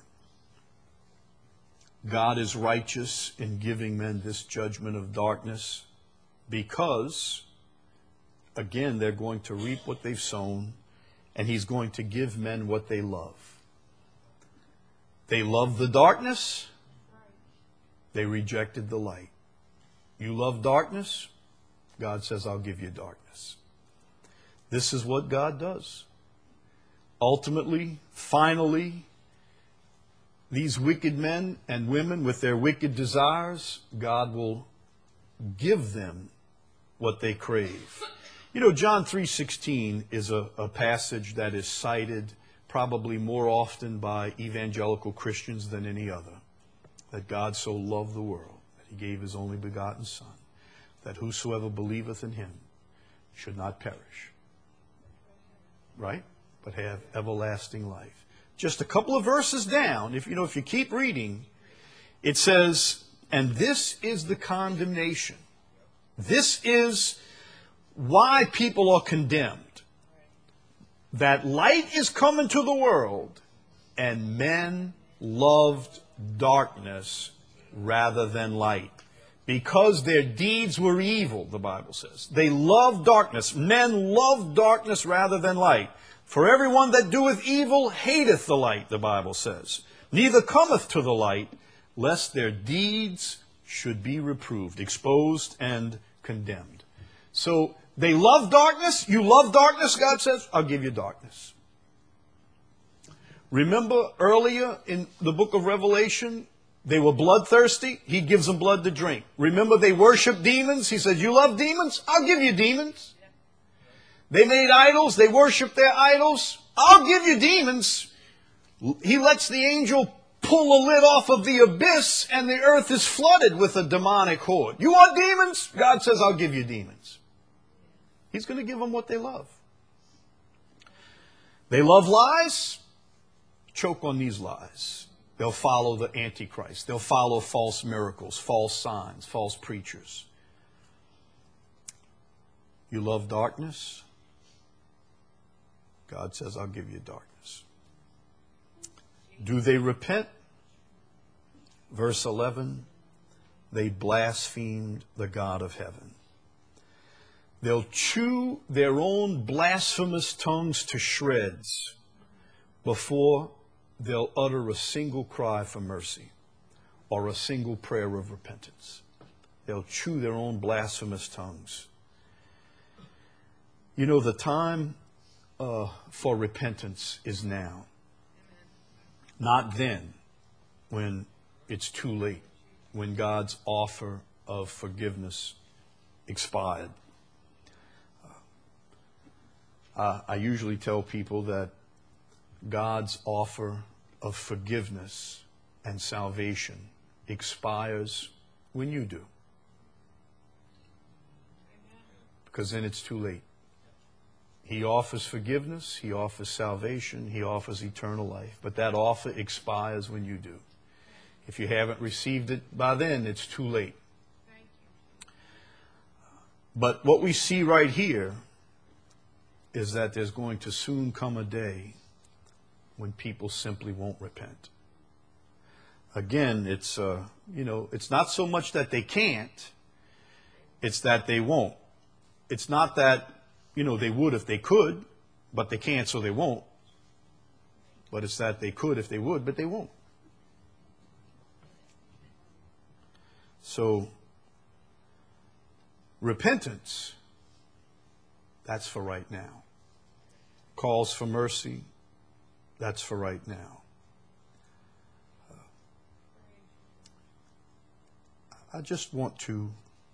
God is righteous in giving men this judgment of darkness because, again, they're going to reap what they've sown, and he's going to give men what they love. They love the darkness. They rejected the light. You love darkness? God says, I'll give you darkness. This is what God does. Ultimately, finally, these wicked men and women with their wicked desires, God will give them what they crave. You know, John three sixteen is a, a passage that is cited probably more often by evangelical Christians than any other. That God so loved the world, He gave his only begotten Son, that whosoever believeth in him should not perish, right? But have everlasting life. Just a couple of verses down, if you know, if you keep reading, it says, and this is the condemnation. This is why people are condemned. That light is come into the world, and men loved darkness rather than light, because their deeds were evil, the Bible says. They loved darkness. Men loved darkness rather than light. For everyone that doeth evil hateth the light, the Bible says. Neither cometh to the light, lest their deeds should be reproved, exposed, and condemned. So they love darkness. You love darkness, God says, I'll give you darkness. Remember earlier in the book of Revelation, they were bloodthirsty. He gives them blood to drink. Remember they worship demons. He says, you love demons? I'll give you demons. They made idols. They worship their idols. I'll give you demons. He lets the angel pull a lid off of the abyss, and the earth is flooded with a demonic horde. You want demons? God says, I'll give you demons. He's going to give them what they love. They love lies. Choke on these lies. They'll follow the Antichrist. They'll follow false miracles, false signs, false preachers. You love darkness? God says, I'll give you darkness. Do they repent? Verse eleven, they blasphemed the God of heaven. They'll chew their own blasphemous tongues to shreds before they'll utter a single cry for mercy or a single prayer of repentance. They'll chew their own blasphemous tongues. You know, the time uh, for repentance is now. Not then, when it's too late, when God's offer of forgiveness expired. Uh, I usually tell people that God's offer of forgiveness and salvation expires when you do. Because then it's too late. He offers forgiveness, He offers salvation, He offers eternal life. But that offer expires when you do. If you haven't received it by then, it's too late. But what we see right here is that there's going to soon come a day when people simply won't repent. Again, it's, uh, you know, it's not so much that they can't, it's that they won't. It's not that, you know, they would if they could, but they can't, so they won't. But it's that they could if they would, but they won't. So, repentance, that's for right now. Calls for mercy, that's for right now. I just want to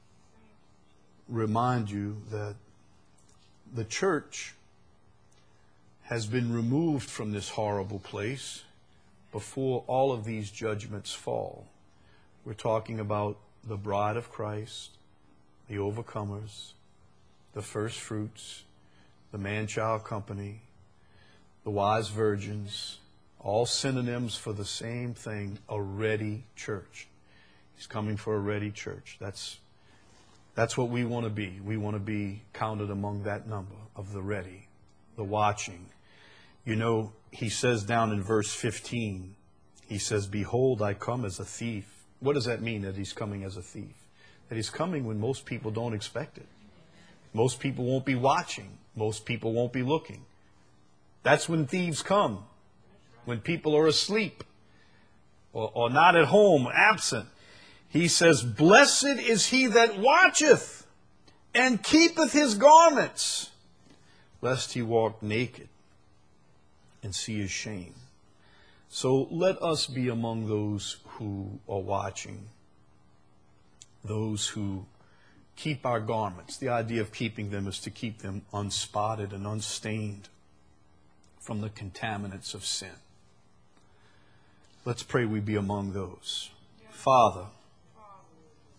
remind you that the church has been removed from this horrible place before all of these judgments fall. We're talking about the bride of Christ, the overcomers, the first fruits, the man-child company, the wise virgins, all synonyms for the same thing, a ready church. He's coming for a ready church. That's, that's what we want to be. We want to be counted among that number of the ready, the watching. You know, he says down in verse fifteen, he says, behold, I come as a thief. What does that mean, that he's coming as a thief? That he's coming when most people don't expect it. Most people won't be watching. Most people won't be looking. That's when thieves come. When people are asleep or, or not at home, absent. He says, blessed is he that watcheth and keepeth his garments, lest he walk naked and see his shame. So let us be among those who are watching, those who keep our garments. The idea of keeping them is to keep them unspotted and unstained from the contaminants of sin. Let's pray we be among those. Father,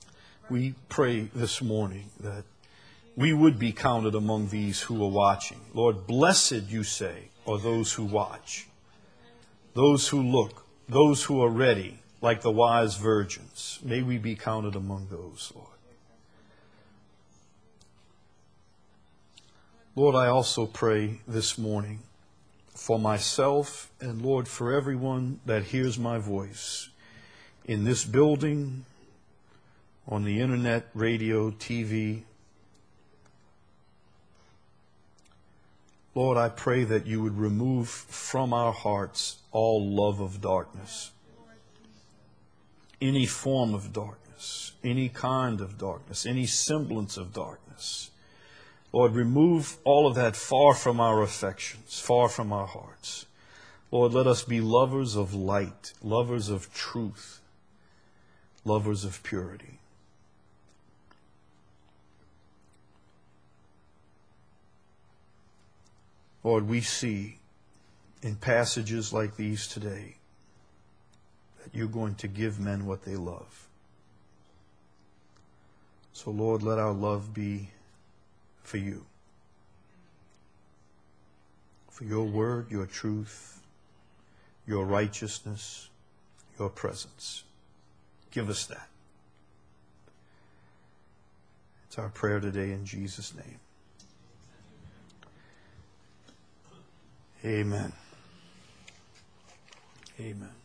we pray this morning that we would be counted among these who are watching. Lord, blessed, you say, are those who watch, those who look, those who are ready, like the wise virgins. May we be counted among those, Lord. Lord, I also pray this morning for myself and, Lord, for everyone that hears my voice in this building, on the internet, radio, T V. Lord, I pray that you would remove from our hearts all love of darkness, any form of darkness, any kind of darkness, any semblance of darkness. Lord, remove all of that far from our affections, far from our hearts. Lord, let us be lovers of light, lovers of truth, lovers of purity. Lord, we see in passages like these today that you're going to give men what they love. So, Lord, let our love be for you, for your word, your truth, your righteousness, your presence. Give us that. It's our prayer today in Jesus' name. Amen. Amen.